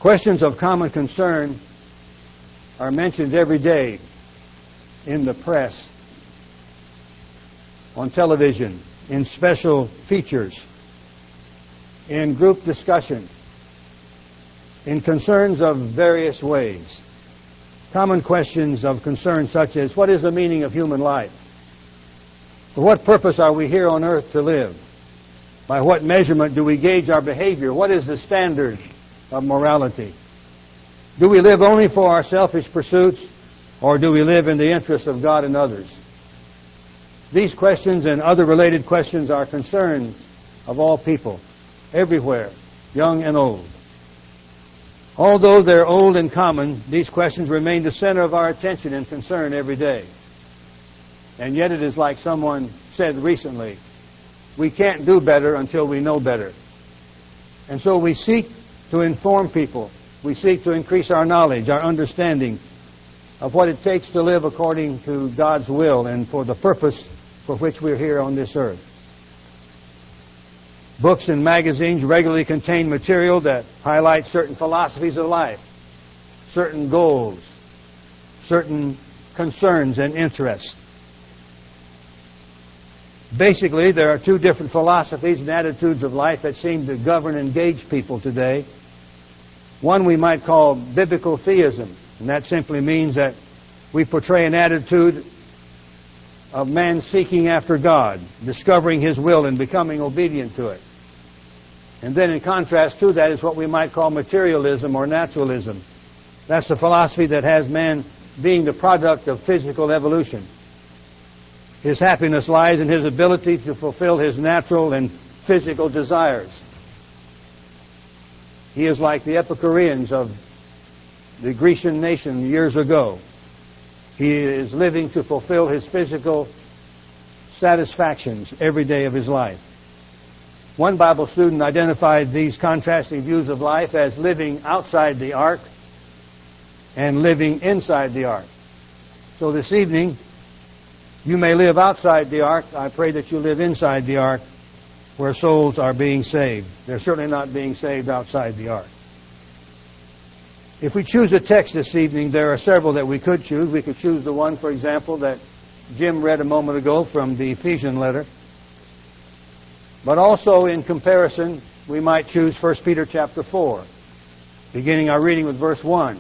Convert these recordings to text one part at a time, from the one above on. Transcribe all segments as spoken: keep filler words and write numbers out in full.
Questions of common concern are mentioned every day in the press, on television, in special features, in group discussion, in concerns of various ways. Common questions of concern such as, what is the meaning of human life? For what purpose are we here on earth to live? By what measurement do we gauge our behavior? What is the standard of morality? Do we live only for our selfish pursuits, or do we live in the interest of God and others? These questions and other related questions are concerns of all people, everywhere, young and old. Although they're old and common, these questions remain the center of our attention and concern every day. And yet it is like someone said recently, we can't do better until we know better. And so we seek to inform people. We seek to increase our knowledge, our understanding of what it takes to live according to God's will and for the purpose for which we're here on this earth. Books and magazines regularly contain material that highlight certain philosophies of life, certain goals, certain concerns and interests. Basically, there are two different philosophies and attitudes of life that seem to govern and engage people today. One we might call biblical theism, and that simply means that we portray an attitude of man seeking after God, discovering His will and becoming obedient to it. And then in contrast to that is what we might call materialism or naturalism. That's the philosophy that has man being the product of physical evolution. His happiness lies in his ability to fulfill his natural and physical desires. He is like the Epicureans of the Grecian nation years ago. He is living to fulfill his physical satisfactions every day of his life. One Bible student identified these contrasting views of life as living outside the ark and living inside the ark. So this evening, you may live outside the ark. I pray that you live inside the ark where souls are being saved. They're certainly not being saved outside the ark. If we choose a text this evening, there are several that we could choose. We could choose the one, for example, that Jim read a moment ago from the Ephesian letter. But also in comparison, we might choose First Peter chapter four, beginning our reading with verse one.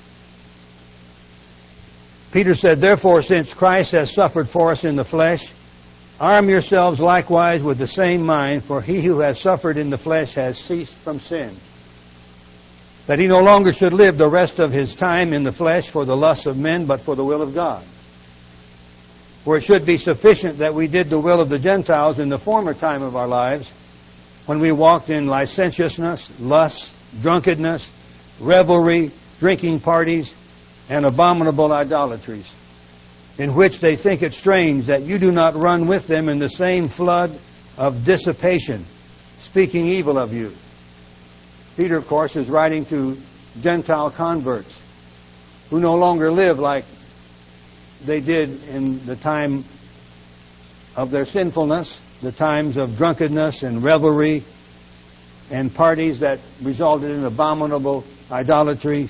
Peter said, "Therefore, since Christ has suffered for us in the flesh, arm yourselves likewise with the same mind, for he who has suffered in the flesh has ceased from sin, that he no longer should live the rest of his time in the flesh for the lusts of men, but for the will of God. For it should be sufficient that we did the will of the Gentiles in the former time of our lives, when we walked in licentiousness, lust, drunkenness, revelry, drinking parties, and abominable idolatries, in which they think it strange that you do not run with them in the same flood of dissipation, speaking evil of you." Peter, of course, is writing to Gentile converts who no longer live like they did in the time of their sinfulness, the times of drunkenness and revelry and parties that resulted in abominable idolatries.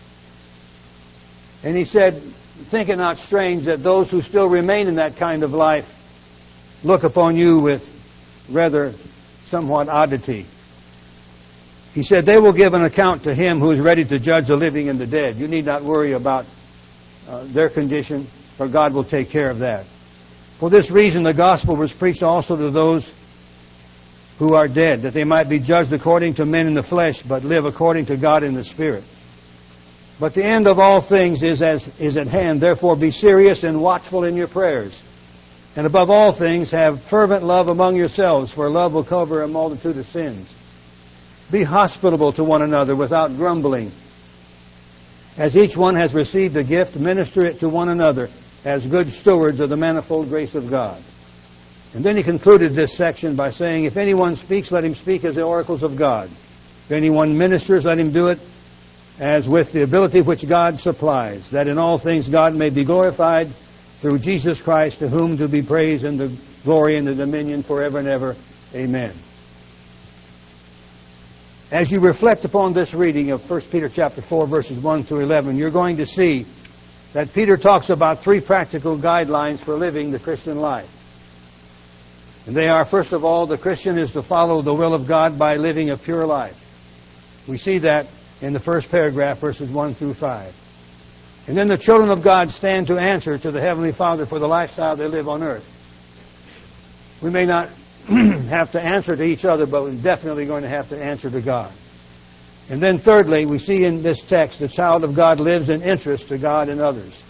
And he said, "Think it not strange that those who still remain in that kind of life look upon you with rather somewhat oddity." He said, "They will give an account to him who is ready to judge the living and the dead." You need not worry about uh, their condition, for God will take care of that. "For this reason the gospel was preached also to those who are dead, that they might be judged according to men in the flesh, but live according to God in the Spirit. But the end of all things is as is at hand. Therefore be serious and watchful in your prayers. And above all things have fervent love among yourselves, for love will cover a multitude of sins. Be hospitable to one another without grumbling. As each one has received a gift, minister it to one another as good stewards of the manifold grace of God." And then he concluded this section by saying, "If anyone speaks, let him speak as the oracles of God. If anyone ministers, let him do it as with the ability which God supplies, that in all things God may be glorified through Jesus Christ, to whom to be praise and the glory and the dominion forever and ever. Amen." as you reflect upon this reading of First Peter chapter four, verses one through eleven, you're going to see that Peter talks about three practical guidelines for living the Christian life. And they are, first of all, the Christian is to follow the will of God by living a pure life. We see that in the first paragraph, verses one through five. And then the children of God stand to answer to the Heavenly Father for the lifestyle they live on earth. We may not have to answer to each other, but we're definitely going to have to answer to God. And then thirdly, we see in this text, the child of God lives in interest to God and others.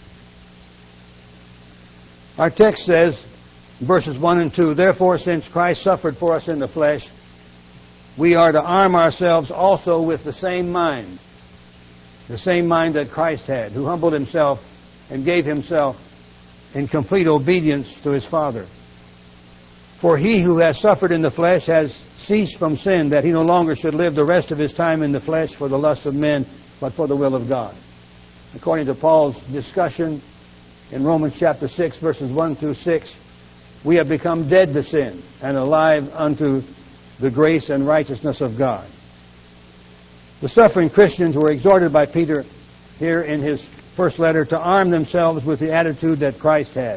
Our text says, verses one and two, "Therefore, since Christ suffered for us in the flesh, we are to arm ourselves also with the same mind." The same mind that Christ had, who humbled himself and gave himself in complete obedience to his Father. "For he who has suffered in the flesh has ceased from sin, that he no longer should live the rest of his time in the flesh for the lust of men, but for the will of God." According to Paul's discussion in Romans chapter six, verses one through six, we have become dead to sin and alive unto the grace and righteousness of God. The suffering Christians were exhorted by Peter here in his first letter to arm themselves with the attitude that Christ had.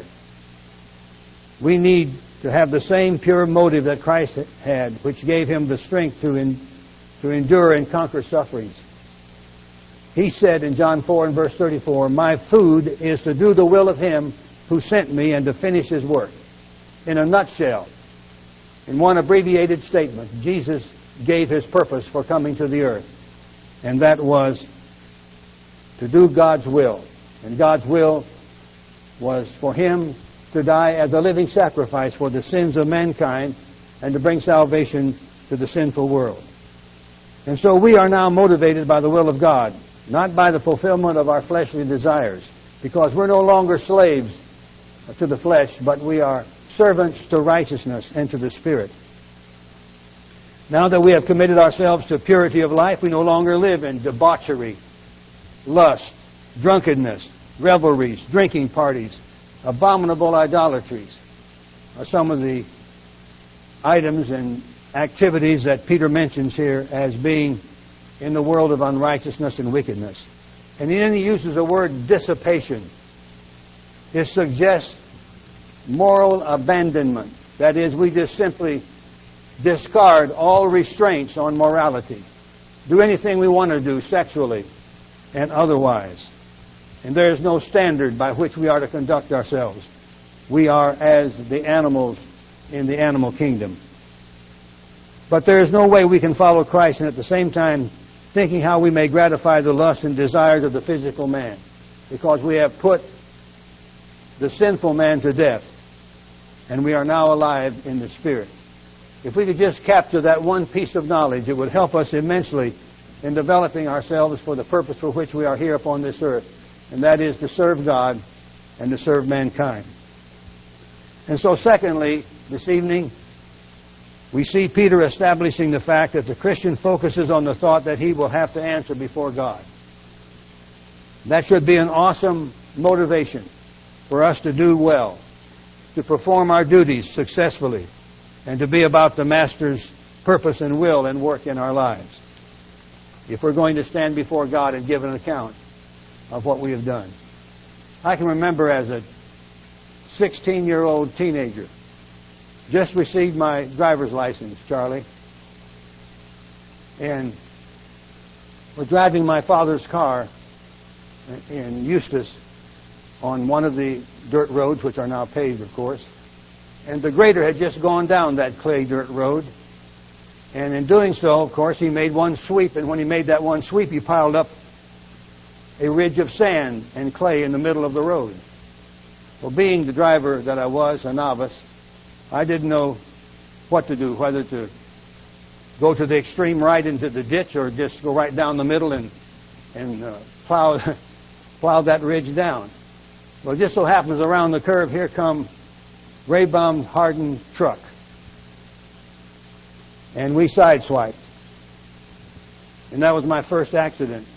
We need to have the same pure motive that Christ had, which gave him the strength to, in, to endure and conquer sufferings. He said in John four and verse thirty-four, "My food is to do the will of him who sent me and to finish his work." In a nutshell, in one abbreviated statement, Jesus gave his purpose for coming to the earth. And that was to do God's will. And God's will was for him to die as a living sacrifice for the sins of mankind and to bring salvation to the sinful world. And so we are now motivated by the will of God, not by the fulfillment of our fleshly desires, because we're no longer slaves to the flesh, but we are servants to righteousness and to the Spirit. Now that we have committed ourselves to purity of life, we no longer live in debauchery, lust, drunkenness, revelries, drinking parties, abominable idolatries are some of the items and activities that Peter mentions here as being in the world of unrighteousness and wickedness. And then he uses the word dissipation. It suggests moral abandonment. That is, we just simply discard all restraints on morality. Do anything we want to do sexually and otherwise. And there is no standard by which we are to conduct ourselves. We are as the animals in the animal kingdom. But there is no way we can follow Christ and at the same time thinking how we may gratify the lusts and desires of the physical man, because we have put the sinful man to death and we are now alive in the Spirit. If we could just capture that one piece of knowledge, it would help us immensely in developing ourselves for the purpose for which we are here upon this earth, and that is to serve God and to serve mankind. And so secondly, this evening, we see Peter establishing the fact that the Christian focuses on the thought that he will have to answer before God. That should be an awesome motivation for us to do well, to perform our duties successfully, and to be about the Master's purpose and will and work in our lives, if we're going to stand before God and give an account of what we have done. I can remember as a sixteen-year-old teenager, just received my driver's license, Charlie, and was driving my father's car in Eustis on one of the dirt roads, which are now paved, of course. And the grader had just gone down that clay dirt road. And in doing so, of course, he made one sweep. And when he made that one sweep, he piled up a ridge of sand and clay in the middle of the road. Well, being the driver that I was, a novice, I didn't know what to do, whether to go to the extreme right into the ditch or just go right down the middle and, and uh, plow, plow that ridge down. Well, it just so happens around the curve, here come Ray-Bomb hardened truck. And we sideswiped. And that was my first accident.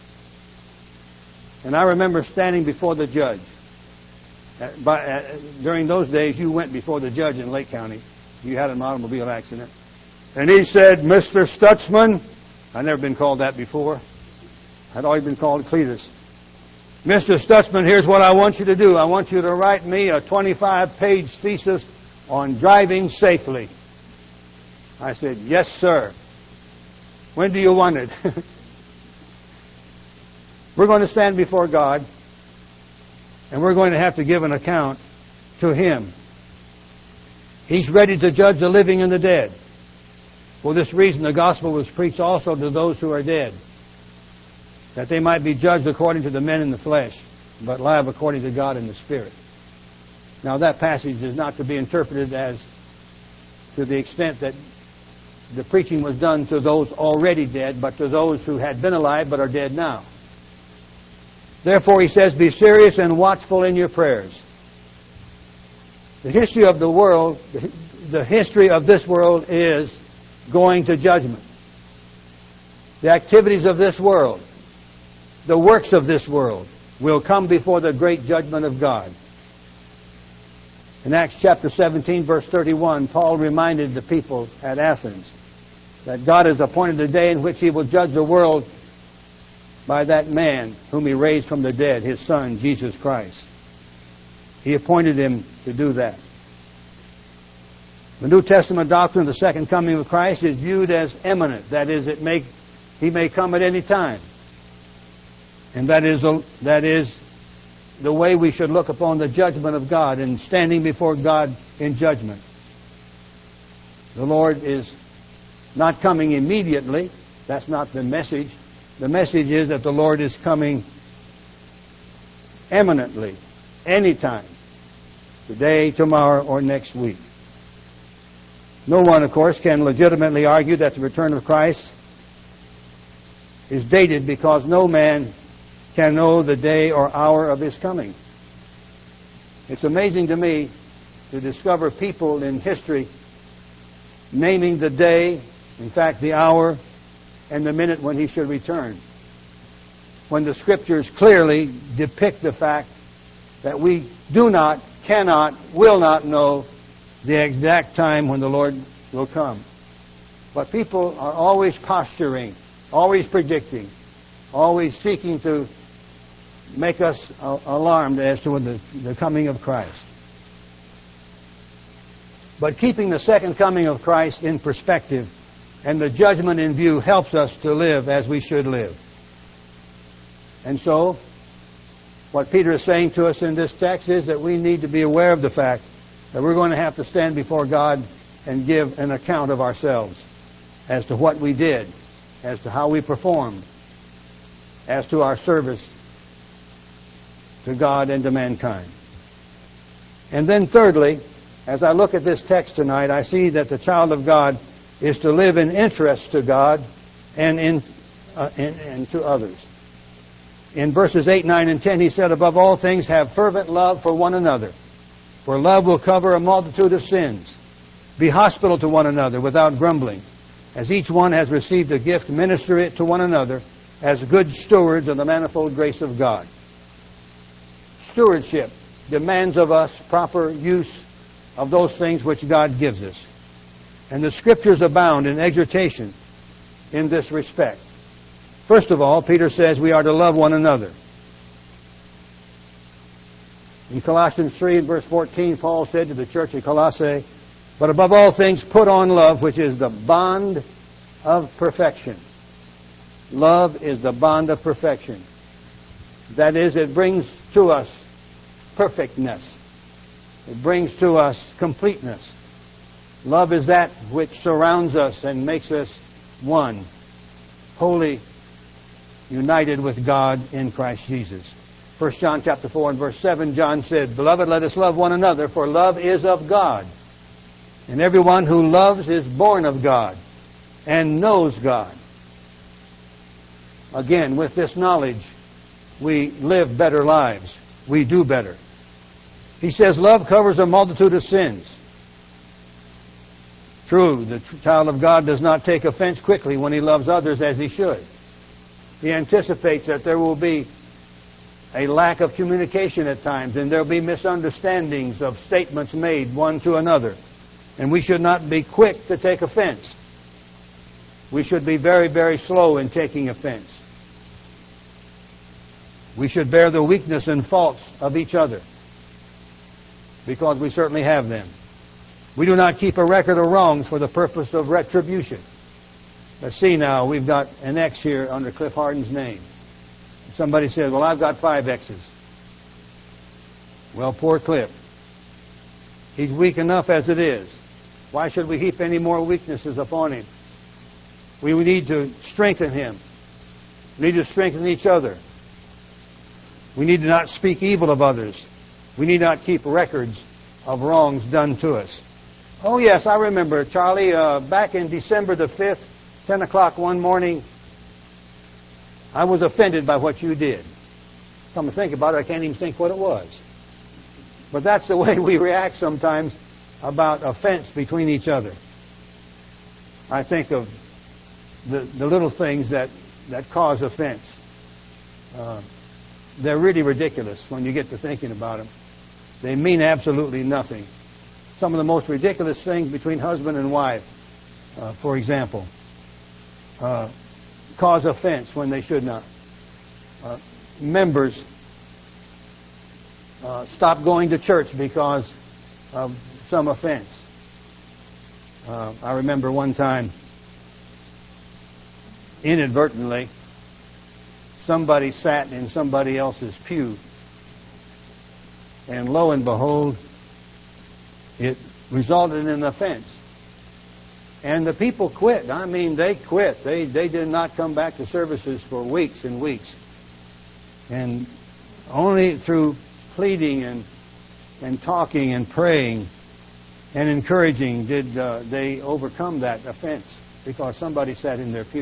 And I remember standing before the judge. At, by, at, during those days, you went before the judge in Lake County. You had an automobile accident. And he said, "Mister Stutzman, I'd never been called that before. I'd always been called Cletus. Mister Stutzman, here's what I want you to do. I want you to write me a twenty-five page thesis on driving safely. I said, yes, sir. When do you want it? We're going to stand before God, and we're going to have to give an account to Him. He's ready to judge the living and the dead. For this reason, the gospel was preached also to those who are dead, that they might be judged according to the men in the flesh, but live according to God in the Spirit. Now, that passage is not to be interpreted as to the extent that the preaching was done to those already dead, but to those who had been alive but are dead now. Therefore, he says, be serious and watchful in your prayers. The history of the world, the history of this world is going to judgment. The activities of this world, the works of this world, will come before the great judgment of God. In Acts chapter seventeen, verse thirty-one, Paul reminded the people at Athens that God has appointed a day in which He will judge the world by that man whom He raised from the dead, His Son, Jesus Christ. He appointed Him to do that. The New Testament doctrine of the second coming of Christ is viewed as imminent. That is, it may, He may come at any time. And that is, that is the way we should look upon the judgment of God and standing before God in judgment. The Lord is not coming immediately. That's not the message. The message is that the Lord is coming imminently, anytime, today, tomorrow, or next week. No one, of course, can legitimately argue that the return of Christ is dated, because no man can know the day or hour of His coming. It's amazing to me to discover people in history naming the day, in fact the hour, and the minute when He should return, when the Scriptures clearly depict the fact that we do not, cannot, will not know the exact time when the Lord will come. But people are always posturing, always predicting, always seeking to make us uh, alarmed as to the, the coming of Christ. But keeping the second coming of Christ in perspective and the judgment in view helps us to live as we should live. And so, what Peter is saying to us in this text is that we need to be aware of the fact that we're going to have to stand before God and give an account of ourselves as to what we did, as to how we performed, as to our service to God and to mankind. And then thirdly, as I look at this text tonight, I see that the child of God is to live in interest to God and in, uh, in, and to others. In verses eight, nine, and ten, he said, above all things, have fervent love for one another, for love will cover a multitude of sins. Be hospitable to one another without grumbling. As each one has received a gift, minister it to one another as good stewards of the manifold grace of God. Stewardship demands of us proper use of those things which God gives us. And the Scriptures abound in exhortation in this respect. First of all, Peter says we are to love one another. In Colossians three and verse fourteen, Paul said to the church at Colossae, but above all things put on love, which is the bond of perfection. Love is the bond of perfection. That is, it brings to us perfectness. It brings to us completeness. Love is that which surrounds us and makes us one, wholly united with God in Christ Jesus. First John chapter four and verse seven, John said, beloved, let us love one another, for love is of God. And everyone who loves is born of God and knows God. Again, with this knowledge, we live better lives. We do better. He says love covers a multitude of sins. True, the child of God does not take offense quickly when he loves others as he should. He anticipates that there will be a lack of communication at times, and there will be misunderstandings of statements made one to another. And we should not be quick to take offense. we should be very, very slow in taking offense. We should bear the weakness and faults of each other, because we certainly have them. We do not keep a record of wrongs for the purpose of retribution. Let's see now, we've got an X here under Cliff Harden's name. Somebody says, well, I've got five X's. Well, poor Cliff. He's weak enough as it is. Why should we heap any more weaknesses upon him? We need to strengthen him. We need to strengthen each other. We need to not speak evil of others. We need not keep records of wrongs done to us. Oh, yes, I remember, Charlie, uh, back in December the fifth, ten o'clock one morning, I was offended by what you did. Come to think about it, I can't even think what it was. But that's the way we react sometimes about offense between each other. I think of the, the little things that, that cause offense. Uh, they're really ridiculous when you get to thinking about them. They mean absolutely nothing. Some of the most ridiculous things between husband and wife, uh, for example, uh, cause offense when they should not. Uh, members uh, stop going to church because of some offense. Uh, I remember one time, inadvertently, somebody sat in somebody else's pew, and lo and behold, it resulted in an offense. And the people quit. I mean, they quit. They they did not come back to services for weeks and weeks. And only through pleading and and talking and praying and encouraging did uh, they overcome that offense, because somebody sat in their pew.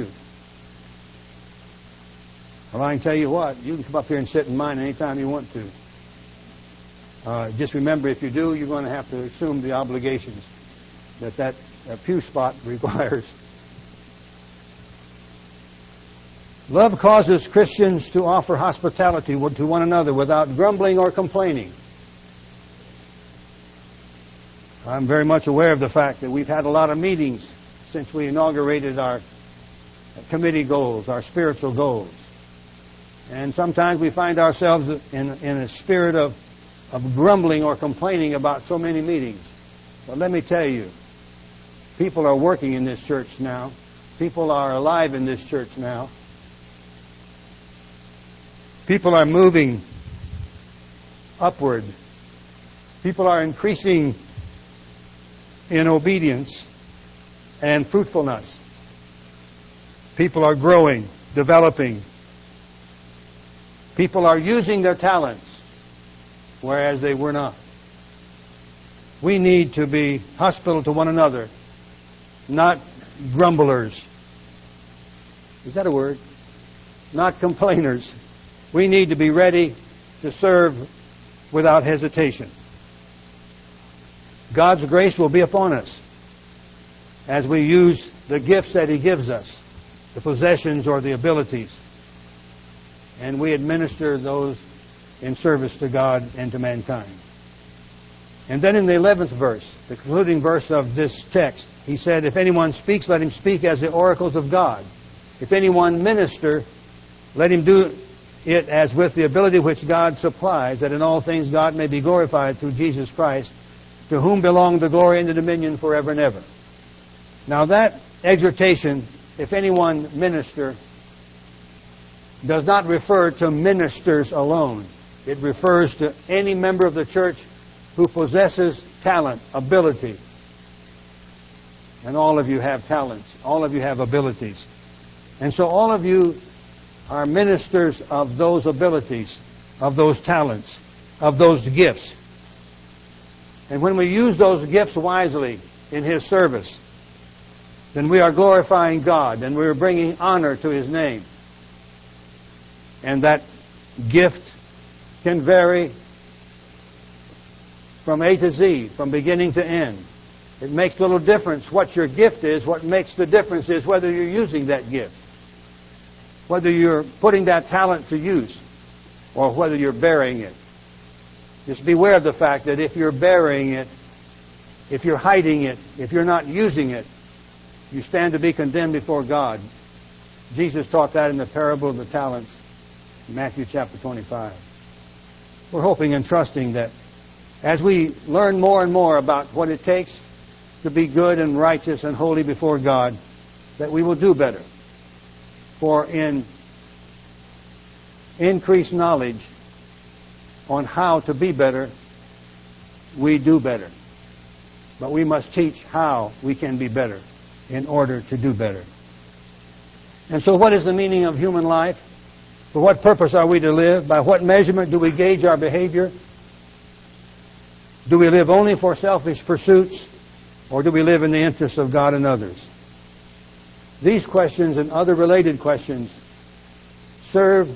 Well, I can tell you what, you can come up here and sit in mine anytime you want to. Uh, just remember, if you do, you're going to have to assume the obligations that that uh, pew spot requires. Love causes Christians to offer hospitality to one another without grumbling or complaining. I'm very much aware of the fact that we've had a lot of meetings since we inaugurated our committee goals, our spiritual goals. And sometimes we find ourselves in, in a spirit of of grumbling or complaining about so many meetings. But let me tell you, people are working in this church now. People are alive in this church now. People are moving upward. People are increasing in obedience and fruitfulness. People are growing, developing. People are using their talents, whereas they were not. We need to be hospitable to one another, not grumblers. Is that a word? Not complainers. We need to be ready to serve without hesitation. God's grace will be upon us as we use the gifts that He gives us, the possessions or the abilities, and we administer those in service to God and to mankind. And then in the eleventh verse, the concluding verse of this text, he said, if anyone speaks, let him speak as the oracles of God. If anyone minister, let him do it as with the ability which God supplies, that in all things God may be glorified through Jesus Christ, to whom belong the glory and the dominion forever and ever. Now that exhortation, if anyone minister, does not refer to ministers alone. It refers to any member of the church who possesses talent, ability. And all of you have talents. All of you have abilities. And so all of you are ministers of those abilities, of those talents, of those gifts. And when we use those gifts wisely in His service, then we are glorifying God and we are bringing honor to His name. And that gift can vary from A to Z, from beginning to end. It makes little difference what your gift is. What makes the difference is whether you're using that gift, whether you're putting that talent to use, or whether you're burying it. Just beware of the fact that if you're burying it, if you're hiding it, if you're not using it, You stand to be condemned before God. Jesus taught that in the parable of the talents, in Matthew chapter twenty-five. We're hoping and trusting that as we learn more and more about what it takes to be good and righteous and holy before God, that we will do better. For in increased knowledge on how to be better, we do better. But we must teach how we can be better in order to do better. And so what is the meaning of human life? For what purpose are we to live? By what measurement do we gauge our behavior? Do we live only for selfish pursuits, or do we live in the interests of God and others? These questions and other related questions serve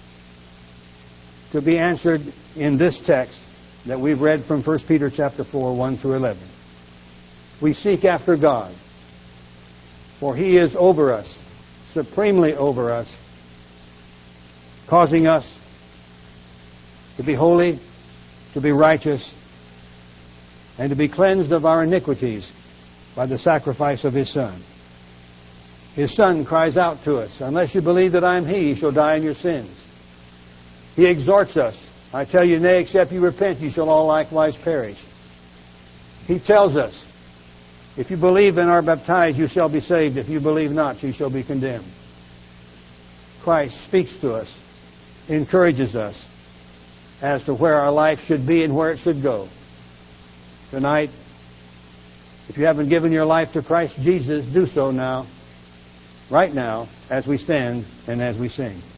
to be answered in this text that we've read from First Peter chapter four, one through eleven. We seek after God, for He is over us, supremely over us, causing us to be holy, to be righteous, and to be cleansed of our iniquities by the sacrifice of His Son. His Son cries out to us, unless you believe that I am He, you shall die in your sins. He exhorts us, I tell you, nay, except you repent, you shall all likewise perish. He tells us, if you believe and are baptized, you shall be saved. If you believe not, you shall be condemned. Christ speaks to us, encourages us as to where our life should be and where it should go. Tonight, if you haven't given your life to Christ Jesus, do so now, right now, as we stand and as we sing.